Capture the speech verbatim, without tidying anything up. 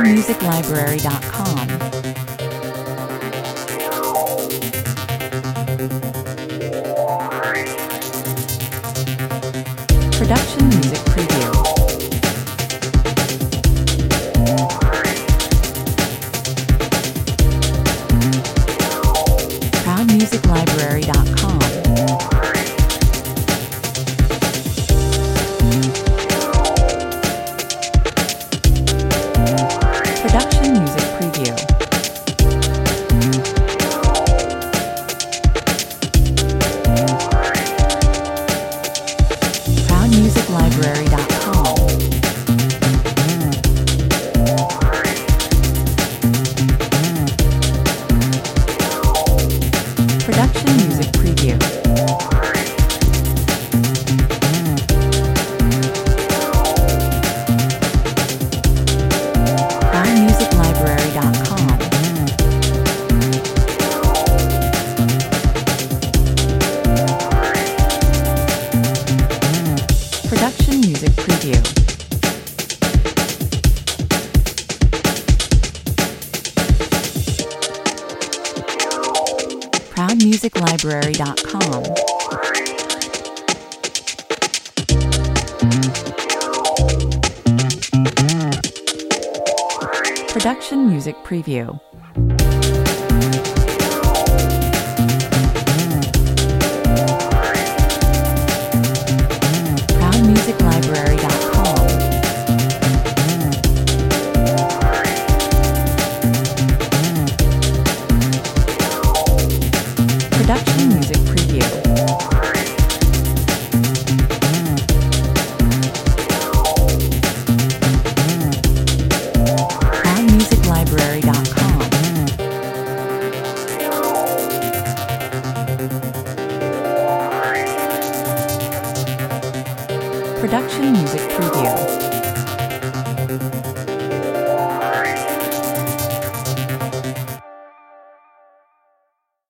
music library dot com. Production Music Preview. proud music library dot com. Production Music Preview. proud music library dot com. Production Music Preview. proud music library dot com. Production Music Preview. proud music library dot com. Production Music Preview. proud music library dot com. Production Music Preview. proud music library dot com. Production Music Preview.